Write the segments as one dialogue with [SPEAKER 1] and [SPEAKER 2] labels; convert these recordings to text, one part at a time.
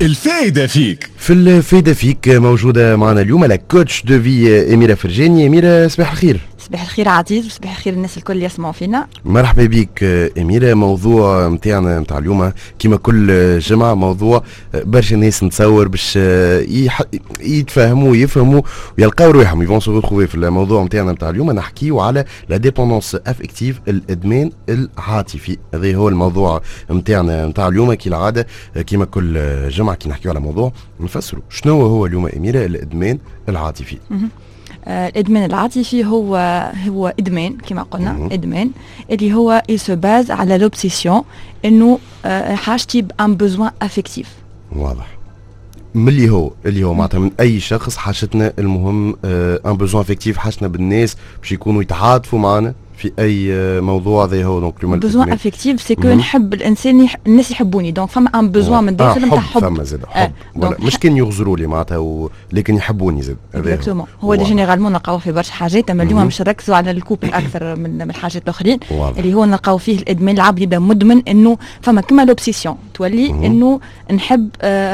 [SPEAKER 1] الفائدة فيك.
[SPEAKER 2] في الفائدة فيك موجودة معنا اليوم لا كوتش دو في أميرة فرجاني. أميرة صباح الخير.
[SPEAKER 3] صباح الخير عزيز، وصباح الخير الناس الكل يسمعوا فينا.
[SPEAKER 2] مرحبا بك أميرة. موضوع متاعنا متاع اليوم كما كل جمعة موضوع برشا ناس نتصور باش يتفاهموا ويفهموا ويلقاو روحهم يفون سو ريتروفي في الموضوع متاعنا متاع اليوم. نحكيو على لا ديبوندونس افكتيف، الادمان العاطفي. هذا هو الموضوع متاعنا متاع اليوم. كي العادة كما كل جمعة كي نحكيو على موضوع نفسروا شنو هو اليوم أميرة الادمان العاطفي.
[SPEAKER 3] الادمان العاطفي هو ادمان كما قلنا، ادمان اللي هو يسباز على لوبسيسيون انه حاجتي بان بوزوان افكتيف.
[SPEAKER 2] واضح. من اللي هو معناتها من اي شخص حاجتنا المهم ان بوزوان افكتيف، حاجتنا بالناس باش يكونوا يتعاطفوا معنا في اي موضوع. هذا هو دونك اليوم
[SPEAKER 3] بوزوان افكتيف سي كو نحب الانسان الناس يحبوني، دونك فما ان بوزوان من داخل نتاع حب.
[SPEAKER 2] فما زاد حب مش كان يغزروا لي معناتها لكن يحبوني زاد.
[SPEAKER 3] اكزاكتومون هو اللي جينيرالمون نلقاو في برشا حاجات، اما اليوم باش نركزوا على الكوبل اكثر من الحاجات الاخرين اللي هو نلقاو فيه الادمان. العبد يبدا مدمن انه فما كما لوبسيسيون تولي انه نحب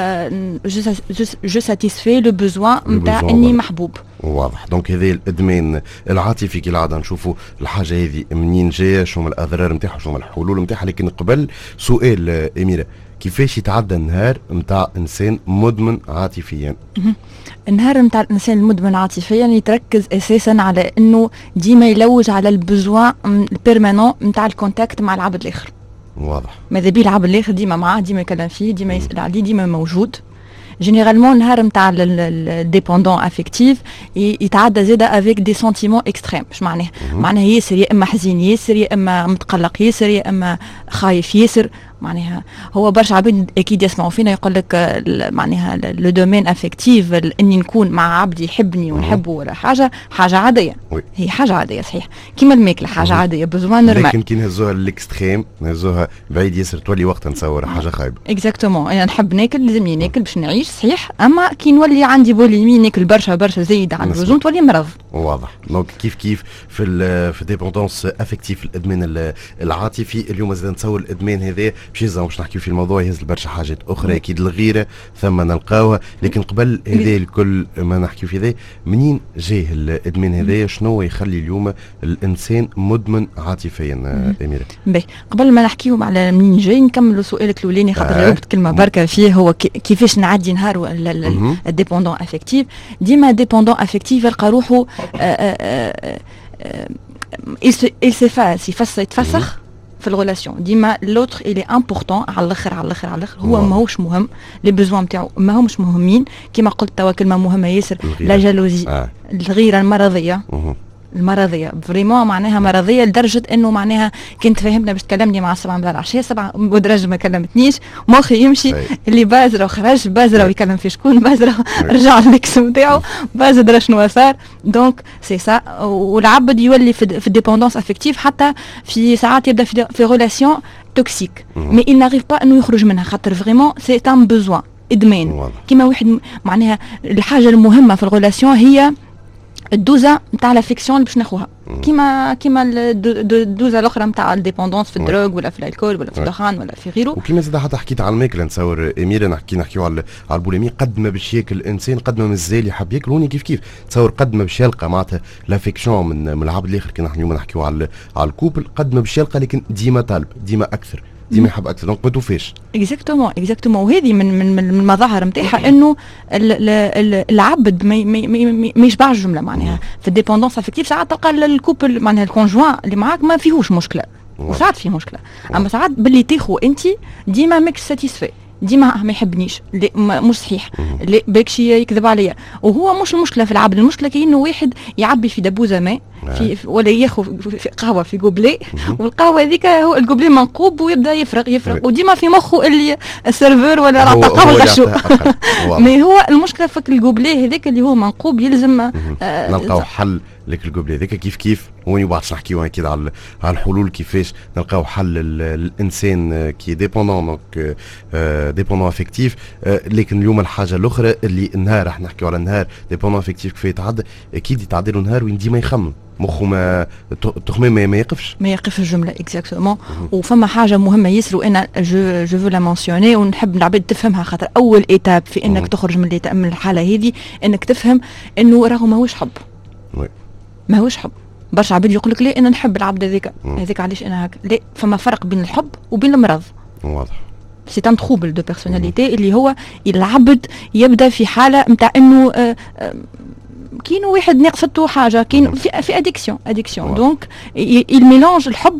[SPEAKER 3] جو ساتيسفي لو بوزوان نتاع اني محبوب.
[SPEAKER 2] واضح. دونك هذا الادمان العاطفي كي العاده نشوفوا الحاجه هذه منين جايه، شنو الاضرار نتاعها، شنو الحلول نتاعها. لكن قبل سؤال اميره، كيفاش يتعدى النهار نتاع انسان مدمن عاطفيا؟
[SPEAKER 3] النهار نتاع الانسان المدمن عاطفيا يتركز اساسا على انه ديما يلوج على البزوان البيرمانون نتاع الكونتاكت مع العبد الاخر.
[SPEAKER 2] واضح.
[SPEAKER 3] ماذا بيه العبد الاخر ديما معاه، ديما يكلم فيه، ديما يسال عليه، ديما موجود. جينيرالمون النهار نتاع الديبوندون افكتيف يتعدى زاده افيك دي سنتيمون اكستريم. اش معناه؟ معناها ياسر، يا اما حزين ياسر، يا اما متقلق ياسر، يا اما خايف ياسر. معناها هو برشا عباد اكيد يسمعوا فينا يقول لك معناها لو دومين افكتيف اني نكون مع عبد يحبني ونحبه ولا حاجه عاديه. هي حاجه عاديه صحيح، كيما الماكله حاجه عاديه بزوان نورمال.
[SPEAKER 2] لكن كي نهزوها للاكستريم، نهزوها بعيد ياسر، تولي وقت نتصور حاجه خايبه.
[SPEAKER 3] اكزاكتومون انا نحب ناكل، لازمني ناكل باش نعيش صحيح، اما كي نولي عندي بوليمي ناكل برشا زايد عن اللزوم تولي مرض.
[SPEAKER 2] واضح. دونك كيف في ديبوندونس افكتيف الادمان العاطفي اليوم زاد نتصور الادمان هذا باش نحكيو في الموضوع يهز برشا حاجات اخرى. اكيد الغيره ثم نلقاوها، لكن قبل هذا الكل ما نحكيو في ذا، منين جاي الادمان هذا؟ شنو يخلي اليوم الانسان مدمن عاطفيا اميره؟
[SPEAKER 3] باهي قبل ما نحكيو على منين جاي نكملوا سؤالك الاولاني، خاطر جاوبت كلمه بركه فيه. هو كيفاش نعدي نهار الديبوندون افكتيف. ديما ديبوندون افكتيف يلقى روحه يتفسخ في الريلاسيون. ديما لوتر إلي امبورطون على الاخر هو ماهوش مهم، لي بوزوان نتاعو ماهمش مهمين. كيما قلت توا كلمه مهمه ياسر، لا جالوزي، الغيره المرضيه فريمون، معناها مرضيه لدرجه انه معناها كنت فهمنا باش تكلمني مع 7 مدار عشيه 7 ودرج ما كلمتنيش، مخي يمشي اللي بازره وخرج بازره ويكلم في شكون بازره رجع الميكس نتاعو بازر شنو صار. دونك سي سا. والعبد يولي في الديبوندونس افكتيف حتى في ساعات يبدا في ريلاسيون توكسيك، مي il n'arrive pas انه يخرج منها، خاطر فريمون سي ان بوزوان ادمان. كيما واحد معناها الحاجه المهمه في الريلاسيون هي الدوزه نتاع لافيكسيون اللي باش ناخوها، كيما الدوزه الاخرى نتاع الديبوندونس في الدروغ ولا في الكول ولا في الدخان ولا في غيره.
[SPEAKER 2] وكيما زاد حتى حكيت على الماكله، نتصور اميره نحكيو على البوليمي، قد ما باش ياكل الانسان قد ما مازال يحب ياكل. هوني كيف تصور قد ما باش يلقى معناتها لافيكسيون من العبد الاخر. كي نحن نحكيو على الكوبل، قد ما باش يلقى، لكن ديما طالب، ديما اكثر، ديما يحب اكثر. دونك ما توفاش. اكزاكتومون.
[SPEAKER 3] وهذه من المظاهر نتاعها انه العبد ما يشبعش جمله. معناها في الديبوندونس افكتيف ساعات تلقى الكوبل معناها الكونجوان اللي معاك ما فيهوش مشكله، وساعات فيه مشكله، اما ساعات باللي تاخو انت ديما ماكش ساتيسفي، ديما ما يحبنيش، مش صحيح، لا باكشي يكذب عليا. وهو مش المشكله في العبد، المشكله كأنه واحد يعبي في دبوزه ماء ولا ياخذ قهوه في قبلي، والقهوه هذيك هو القبلي منقوب ويبدا يفرق وديما في مخه اللي السيرفور ولا العطا قهوه غشو. مي هو المشكله في القبلي هذاك اللي هو منقوب، يلزم
[SPEAKER 2] نلقاو حل لك القبلي هذاك. كيف وين بعد نحكيو اكيد على الحلول، كيفاش نلقاو حل الانسان كي ديبوندون، دونك ديبوندون افكتيف. لكن اليوم الحاجه الاخرى اللي النهار راح نحكيو على النهار ديبوندون افكتيف كيف يتعدى، اكيد يتعدى له نهار وين ديما يخمم مخه ما التخمام ما
[SPEAKER 3] يقفش الجمله اكزاكتومون. وفما حاجه مهمه ياسر وانا جو فو لا مونسيوني ونحب العباد تفهمها، خاطر اول ايتاب في انك تخرج من الحاله هذه انك تفهم انه راهو ماهوش حب. ماهوش حب. برشا عباد يقول لك ليه انا نحب العبد هذاك علاش انا هكا. لا، فما فرق بين الحب وبين المرض.
[SPEAKER 2] واضح.
[SPEAKER 3] سي ان تروبل دو بيرسوناليتي اللي هو العبد يبدا في حاله نتاع انه كاين واحد ناقصته حاجه، كاين في اديكسيون دونك الميلانج الحب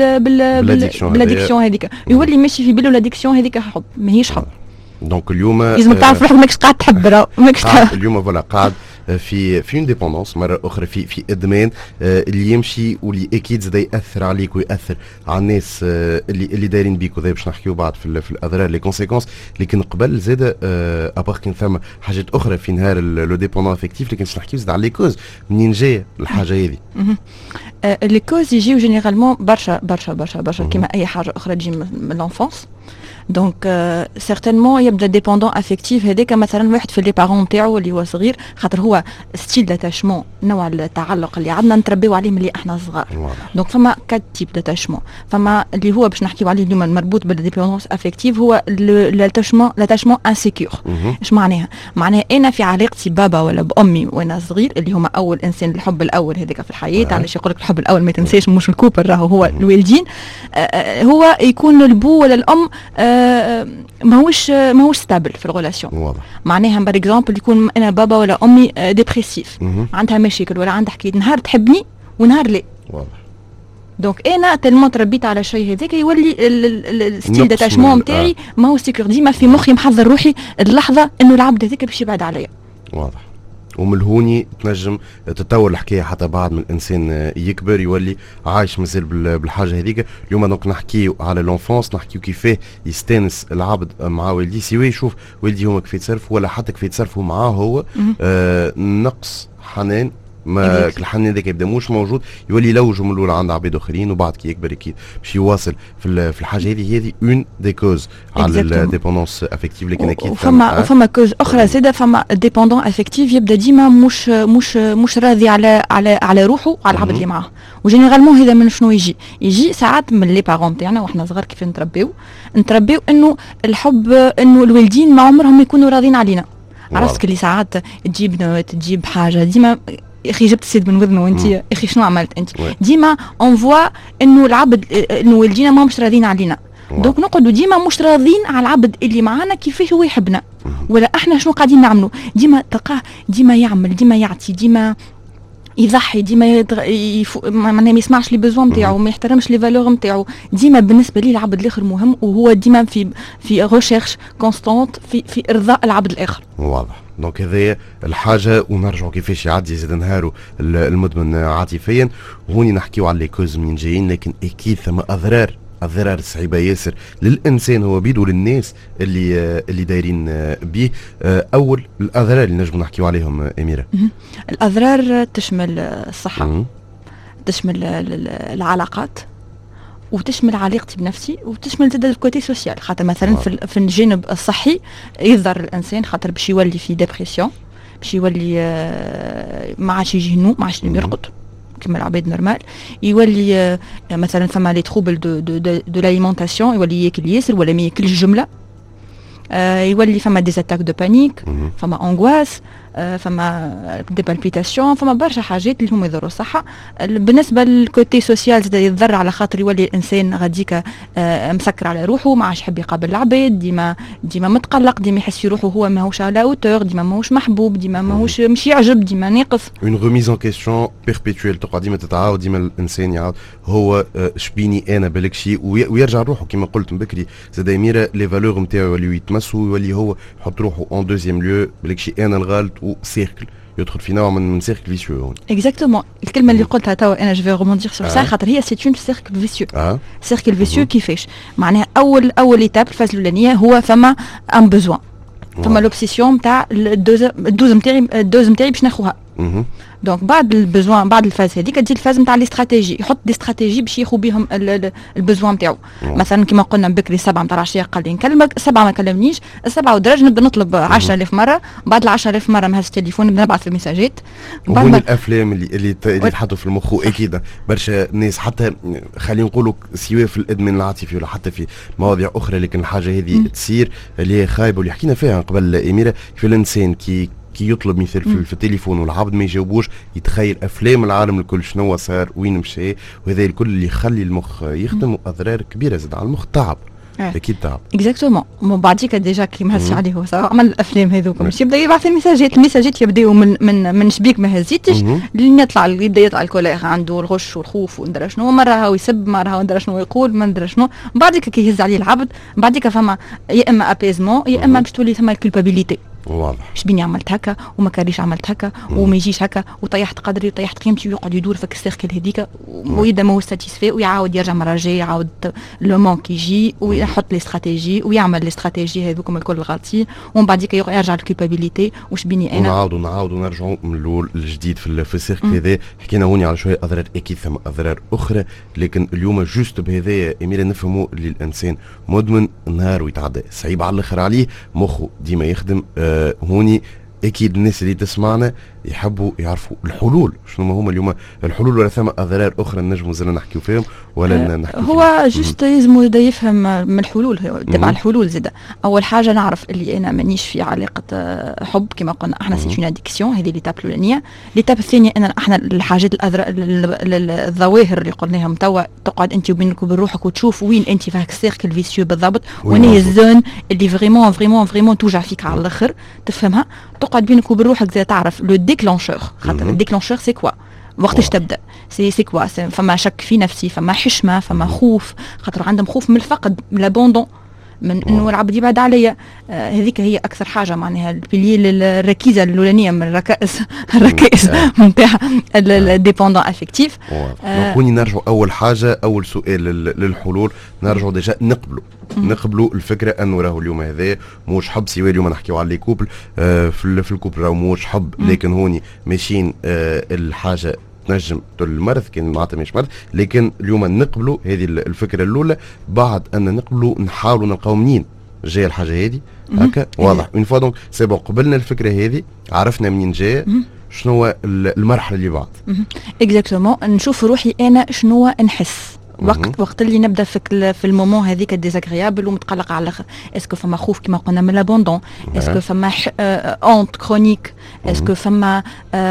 [SPEAKER 3] بالاديكسيون هذيك، يولي ماشي في بالو الاديكسيون هذيك حب، ماهيش حب.
[SPEAKER 2] دونك اليوم
[SPEAKER 3] لازم تعرف روحك ماكش قاعد تحب، ماكش
[SPEAKER 2] اليوم فوالا قاعد في اون ديبوندونس مره اخرى في ادمان اللي يمشي واللي اكيد زاد ياثر عليك وياثر على الناس اللي دايرين بيك، وذا باش نحكيو بعد في الاضرار لي كونسيكونس. لكن قبل زاد ابار كان ثم حاجات اخرى في نهار لو ديبوندون افيكتيف، لكن باش نحكيو زاد على لي كوز منين جايه الحاجه هذه.
[SPEAKER 3] لي كوز يجيو جينيرالمون برشا كيما اي حاجه اخرى تجي من لونفونس. دونك سيغتينمون يبدا ديبوندون افيكتيف هذاك مثلا واحد في لي بارون نتاعو اللي هو صغير، خاطر هو ستيل داتاشمون، نوع التعلق اللي عندنا نتربيو عليه ملي احنا صغار. دونك فما كات تيب داتاشمون. فما اللي هو باش نحكيو عليه اليوم المربوط بالديبوندونس افيكتيف هو لاتاشمون انسيكور. اش معناها؟ معناها انا في علاقتي بابا ولا بامي وانا صغير اللي هما اول انسان الحب الاول هذاك في الحياه. علاش يقول لك الحب الاول ما تنساش مش الكوبر، راهو هو الوالدين. هو يكون البو ولا الام ماهوش ستابل في الغولاسيون. معناها بار اكزومبل يكون انا بابا ولا امي ديبريسيف، عندها مشاكل ولا عندها حكايه، نهار تحبني ونهار لا. واضح. دونك انا تلمون تربيت على شيء هذاك يولي الستيل داتاشمون نتاعي ماهو سيكور، ديما في مخي محضر روحي اللحظه انه العبد هذاك باش يبعد عليا. واضح.
[SPEAKER 2] وملهوني تنجم تتطور الحكايه حتى بعد من الانسان يكبر يولي عايش مازال بالحاجه هذيك. اليوم دونك نحكيو على لونفونس، نحكيو كيفاه يستانس العبد مع والديه، سواء يشوف والديه هما كيف يتصرفوا ولا حتى كيف يتصرفوا معاه هو. نقص حنان ما الحنان هذاك يبدا مش موجود، يولي يلوجوا من الاول عند عباد اخرين، وبعد كي يكبر اكيد باش يواصل في الحاجه هذه اون دي كوز على الديبوندونس افيكتيف. لكن اكيد
[SPEAKER 3] فما كوز اخرى زاده. فما ديبوندون افيكتيف يبدا ديما مش راضي على روحه على العبد اللي معاه. وجينيرالمون هذا من شنو يجي ساعات من لي بارون تاعنا واحنا صغار كيف نتربيو انه الحب، انه الوالدين ما عمرهم يكونوا راضين علينا. عرفتك اللي ساعات تجيب حاجه ديما يا اخي جبت السيد من وذنه وانت يا اخي شنو عملت انت؟ ديما اون فوا انه العبد انه والدينا ما مش راضيين علينا. دونك نقعدوا ديما مش راضيين على العبد اللي معانا كيفاش هو يحبنا ولا احنا شنو قاعدين نعملوا. ديما تلقاه ديما يعمل، ديما يعطي، ديما يضحي، ديما معناها ما يسمعش لي بيزوان نتاعو، ما يحترمش لي فالور نتاعو. ديما بالنسبه لي العبد الاخر مهم، وهو ديما في ريشيرش كونستانت في ارضاء العبد الاخر.
[SPEAKER 2] واضح. دونك هذه الحاجه، ونرجعوا كيفاش يعدي زاد نهارو المدمن عاطفيا. وهوني نحكيو على لي كوز منين جايين، لكن اكيد ثم اضرار صعيبه ياسر للانسان هو بيد وللناس اللي دايرين بيه. اول الاضرار اللي نجموا نحكيو عليهم اميره.
[SPEAKER 3] الاضرار تشمل الصحه، تشمل العلاقات، وتشمل علاقتي بنفسي، وتشمل زاد الكوتي سوسيال. خاطر مثلا في الجانب الصحي يضر الانسان، خاطر باش يولي في ديبرسيون، باش يولي ما عادش يجي النوم، ما عادش يرقد كما العباد نورمال. يولي مثلا فما لي تروبل دو لاليمونطاسيون، يولي ياكل ياسر ولا ما ياكلش جمله. يولي فما دي اتاك دو بانيك، فما انغواس، فما دي بالبيتاسيون، فما برشا حاجات اللي هما يضروا الصحه. بالنسبه للكوتي سوسيال زاد يضر، على خاطر يولي الانسان غاديك مسكر على روحه، ما عادش يحب يقابل العباد، ديما متقلق، ديما يحس في روحه هو ماهوش على اوتور، ديما ماهوش محبوب، ديما ماهوش مش يعجب، ديما ناقص.
[SPEAKER 2] اون ريميز ان كيستيون بيربيتويل، تقعد ديما تتعاود، ديما الانسان يعاود هو شبيني انا بالك شيء، ويرجع روحه كما قلت من بكري. زاد اميره لي فالور نتاعو يوليو يتمسوا، يولي هو يحط روحه اون دوزيام ليو بالك شيء انا الغلط، وسيركل يدخل في نوع من سيركل فيسيو.
[SPEAKER 3] اكزاكتومون الكلمه اللي قلتها توا انا جو في روموندير سور سا، خاطر هي سي اون سيركل فيسيو. سيركل فيسيو كيفاش؟ معناها اول ايتاب الفاز الاولانيه هو فما ان بوزوان، فما لوبسيسيون نتاع الدوز نتاعي باش ناخوها. دونك بعد البزوان بعد الفاز هذيك تجي الفاز نتاع الاستراتيجي، يحط دي استراتيجي باش ياخذ بهم البزوان نتاعو. مثلا كما قلنا بكري 7 نتاع العشيه قال لي نكلمك، 7 ما كلمنيش، 7 ودرج نبدا نطلب 10000 مره، بعد 10000 مره ما هز التليفون نبدا نبعث في الميساجات.
[SPEAKER 2] وهون الافلام اللي تحطوا في المخ اكيد برشا ناس حتى خلينا نقولوا سواء في الادمان العاطفي ولا حتى في مواضيع اخرى، لكن الحاجه هذه تصير اللي هي خايبه واللي حكينا فيها قبل اميره، في الانسان كي يطلب مثال في التليفون والعبد ما يجاوبوش، يتخيل افلام العالم الكل شنو صار وين مشى، وهذا الكل اللي يخلي المخ يخدم، واضرار كبيره زاد على المخ، تعب اكيد تعب.
[SPEAKER 3] اكزاكتومون. من بعديك ديجا كي ما هزش عليه هو عمل الافلام هذوك باش يبدا يبعث الميساجات يبداو من شبيك ما هزيتش لين يطلع يبدا يطلع الكوليغ عنده الغش والخوف وندرى شنو، مره هو يسب، مره هو ندرى شنو يقول، ما ندرى شنو. بعديك كي يهز عليه العبد، بعديك فما يا اما ابيزمون يا اما باش تولي ثم الكولبابيليتي.
[SPEAKER 2] واضح.
[SPEAKER 3] شبيني عملت هكا وما كاريش عملت هكا وما يجيش هكا وطيحت قدري وطيحت قيمتي، ويقعد يدور في السيركل هذيك ويبدا ما هو ساتيسفي، ويعاود يرجع مره جاي يعاود لو مونك يجي ويحط لي استراتيجي ويعمل لي استراتيجي هذوكم الكل غلطين، ومن بعد يرجع الكولبابيليتي. وشبيني انا
[SPEAKER 2] ونعاودوا نرجعوا من الاول للجديد في السيركل هذا. حكينا هوني على شويه اضرار، اكيد ثم اضرار اخرى، لكن اليوم جوست بهذا اميره نفهموا اللي الانسان مدمن نهار ويتعدى صعيب على الاخر عليه، مخه ديما يخدم. هوني اكيد الناس اللي تسمعنا يحبوا يعرفوا الحلول، شنو هما اليوم الحلول، ولا ثم اضرار اخرى نجموا زلنا نحكيو فيهم ولا نحكي
[SPEAKER 3] هو جست لازم يبدا يفهم من الحلول، تبع الحلول زاد. اول حاجه نعرف اللي انا مانيش في علاقه حب كما قلنا احنا، سي اون اديكسيون، هذه ليتاب الاولانيه. ليتاب الثانيه ان احنا الحاجات الظواهر اللي قلناهم توا، تقعد انت وبينك وبين روحك وتشوف وين انت في هاك السيركل فيسيو بالضبط، وين هي الزون اللي فريمون توجع فيك على الاخر، تفهمها، تقعد بينك وبين روحك زي تعرف لو ديكلونشور. خاطر الديكلونشور سي كوا وقتاش تبدا، سي كوا، فما شك في نفسي، فما حشمه، فما خوف، خاطر عندهم خوف من الفقد، من لابوندون، من انه العبد يبعد عليا. هذيك هي اكثر حاجه معناها البلي الركيزه الاولانيه من الركائز نتاع الديبوندون افكتيف.
[SPEAKER 2] كوني نرجعوا اول حاجه، اول سؤال للحلول، نرجعوا ديجا نقبلوا الفكره انه راهو اليوم هذا موش حب سوا. اليوم نحكيو على لي كوبل، في الكوبل راهو موش حب، لكن هوني ماشيين الحاجه تنجم المرض كان معناتها مش مرض، لكن اليوم نقبلوا هذه الفكره الاولى، بعد ان نقبلوا نحاولوا نلقاو منين جايه الحاجه هذه هكا. واضح اون فوا دونك سي بون، قبلنا الفكره هذه، عرفنا منين جايه، شنو هو المرحله اللي بعد.
[SPEAKER 3] اكزاكتومون. نشوف روحي انا شنو نحس وقت اللي نبدا في المومون هذيك ديزاغريابل ومتقلقه على الاخر. اسكو فما خوف كما قلنا من لابوندون، اسكو فما اونت كرونيك، اسكو فما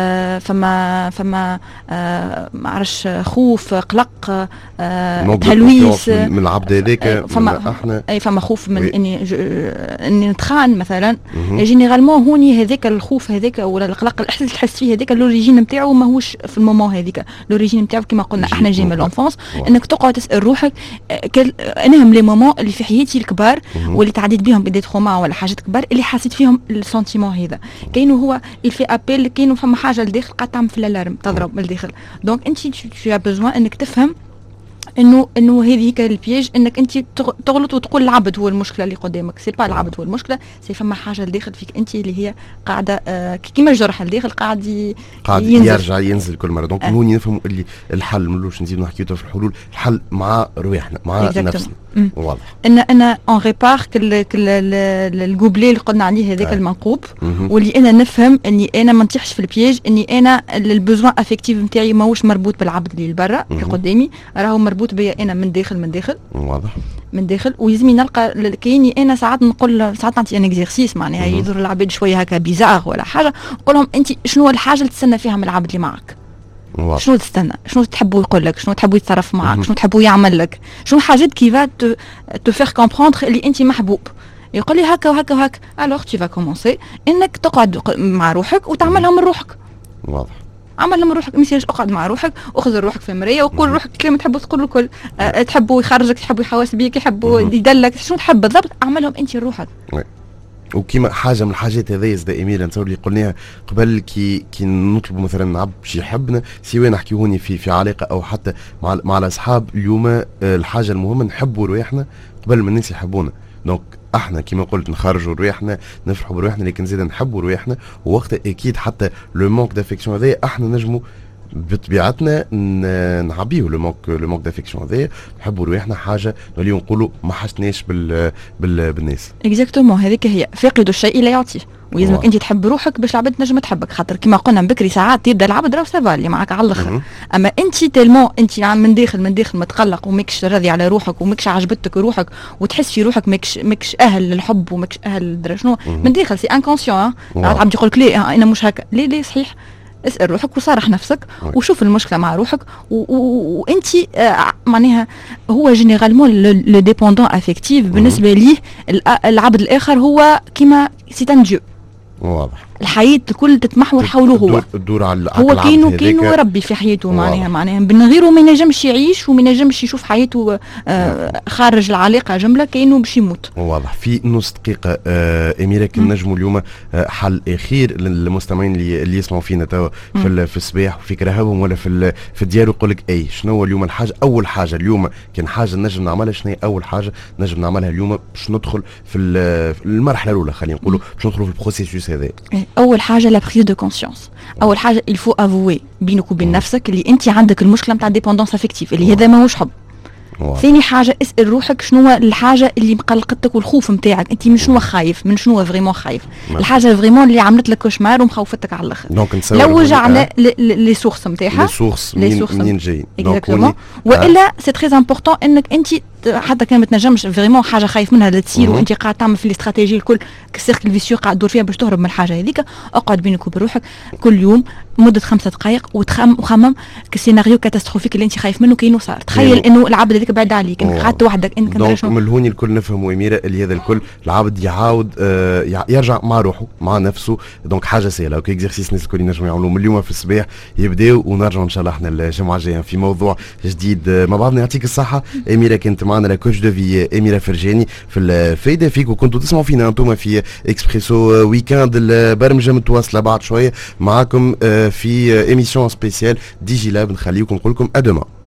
[SPEAKER 3] ما عرفش خوف، قلق، تهلويس
[SPEAKER 2] من العبد هذاك.
[SPEAKER 3] فما خوف من اني نتخان مثلا. جينيرالمون هوني هذاك الخوف هذاك ولا القلق، الاحساس اللي تحس فيه هذاك لوريجين نتاعو ماهوش في المومون هذيك، لوريجين نتاعو كما قلنا احنا جاي من لونفونس، انك تقعد تسال روحك انهم لي مومون اللي في حياتي الكبار واللي تعديت بهم بدي تروما ولا حاجات كبار اللي حسيت فيهم السنتيمون هذا. كاينو هو الفي ابيل، كاينو فما حاجه لداخل قاعده تعمل في الالارم تضرب من الداخل. دونك انت تو بيزوان انك تفهم انه هذه هيك البياج، انك انت تغلط وتقول العبد هو المشكله اللي قدامك. سي با العبد هو المشكله، سي فما حاجه لداخل فيك انت اللي هي قاعده كيما الجرح لداخل قاعد
[SPEAKER 2] يرجع ينزل كل مره. دونك هوني نفهموا اللي الحل ملوش نزيدو نحكيو في الحلول، الحل مع رواحنا مع نفسنا. واضح.
[SPEAKER 3] انا اون ريبار الجوبلي اللي قلنا عليه هذاك المنقوب، واللي انا نفهم اني انا ما نطيحش في البياج، اني انا البوزوان افكتيف نتاعي ماهوش مربوط بالعبد اللي برا اللي قدامي، راهو مربوط بيا انا من داخل.
[SPEAKER 2] واضح.
[SPEAKER 3] من داخل. ويزمي نلقى كايني انا ساعات نقول، ساعات نعطي ان اكزرسيس معناها يضر العباد شويه هكا بيزار ولا حاجه، نقول لهم انت شنو الحاجه اللي تستنى فيها من العبد اللي معك؟ شنو تستنى؟ شنو تحبوا يقول لك؟ شنو تحبوا يتصرف معك؟ شنو تحبوا يعمل لك؟ شنو حاجات كي فا تو فير كومبروندر اللي انت محبوب؟ يقول لي هكا وهكا وهكا، الوغ تي فا كومونسي انك تقعد مع روحك وتعملها من روحك.
[SPEAKER 2] واضح.
[SPEAKER 3] عملها من روحك، ماشي اقعد مع روحك واخذ روحك في المرايه وقول روحك كلمه تحبوا تقول الكل، تحبوا يخرجك، تحبوا يحاس بيك، يحبوا يدلك، شنو تحب بالضبط اعملهم انت لروحك.
[SPEAKER 2] وكيما حاجه من الحاجات هذيا دائما نتصور اللي قلناها قبل، كي نطلبوا مثلا عبد باش يحبنا، سواء نحكيو هوني في علاقه او حتى مع الاصحاب، اليوم الحاجه المهمه نحبوا رواحنا قبل ما الناس يحبونا. دونك احنا كيما قلت نخرجوا رواحنا نفرحوا برواحنا لكن زيد نحبوا رواحنا، ووقتها اكيد حتى لو مونك دافيكسيون هذايا احنا نجموا بطبيعتنا نعبيه لو مونك دافيكسيون هذايا، نحبوا رواحنا حاجه نوليو نقولوا ما حسناش بالناس.
[SPEAKER 3] اكزاكتومون هذيك هي فاقد الشيء لا يعطيه، ويلزمك انت تحب روحك باش العباد تنجم تحبك، خاطر كما قلنا من بكري ساعات يبدا العبد راهو سافا اللي معاك على الاخر، اما انت تيلمون انت من داخل متقلق وماكش راضي على روحك وماكش عجبتك روحك وتحس في روحك ماكش اهل للحب وماكش اهل درا شنو من داخل سي انكونسيون. عبد يقول لك ليه انا مش هكا، ليه صحيح اسال روحك وصارح نفسك وشوف المشكله مع روحك وانت معناها هو جينيرالمون لو ديبوندون افيكتيف بالنسبه ليه العبد الاخر هو كيما سيتان ديو.
[SPEAKER 2] واضح.
[SPEAKER 3] الحياة الكل تتمحور حوله هو.
[SPEAKER 2] تدور على
[SPEAKER 3] هو كأنه ربي في حياته معناها من غيره ما ينجمش يعيش وما ينجمش يشوف حياته خارج العلاقة جملة كأنه باش يموت.
[SPEAKER 2] واضح. في نص دقيقة أميرة كي نجموا اليوم حل أخير للمستمعين اللي يسمعوا فينا توا في الصباح وفي كراهبهم ولا في الديار ويقول لك أي شنو هو اليوم الحاجة، أول حاجة اليوم كان حاجة نجم نعملها، شنو هي أول حاجة نجم نعملها اليوم باش ندخل في المرحلة الأولى، خلينا نقولوا باش ندخلوا في البروسيسوس هذا.
[SPEAKER 3] اول حاجه لا بريز دو كونسيونس، اول حاجه الفو افوي بينك وبين نفسك اللي انت عندك المشكله نتاع ديبوندونس افيكتيف اللي هذا ماهوش حب. ثاني حاجه اسال روحك شنو الحاجه اللي مقلقتك والخوف نتاعك، انت من شنو خايف، من شنو فريمون خايف، الحاجه فريمون اللي عملت لك كوشمار ومخوفتك على الاخر. لوج على لي سورس نتاعها،
[SPEAKER 2] لي سورس منين جايين
[SPEAKER 3] والا سي تري امبورطون انك انت حتى كان ما تنجمش فريمون حاجه خايف منها لا تصير وانت قاعد تعمل في الاستراتيجيه الكل كسيركل فيسيو قاعد تدور فيها باش تهرب من الحاجه هذيك، اقعد بينك وبين روحك كل يوم مده 5 دقائق وخمم كسيناريو كاتاستروفيك اللي انت خايف منه كاينه صار. تخيل انه العبد هذيك بعيد عليك، انك قعدت وحدك، انك
[SPEAKER 2] دونك من هوني الكل نفهموا اميره اللي هذا الكل العبد يعاود يرجع مع روحه مع نفسه. دونك حاجه سهله اوكي اكزرسيس الناس الكل ينجموا يعملوا من اليوم في الصباح يبداو، ونرجعوا ان شاء الله احنا الجمعه الجايه في موضوع جديد مع بعضنا. يعطيك الصحه اميره، كنت معنا لا كوتش دو في اميره فرجاني في الفايده فيك، وكنتوا تسمعوا فينا انتم في اكسبريسو ويكاند، البرمجه متواصله بعد شويه معاكم في ايميسيون سبيسيال ديجي لاب. نخليكم نقول لكم ادما.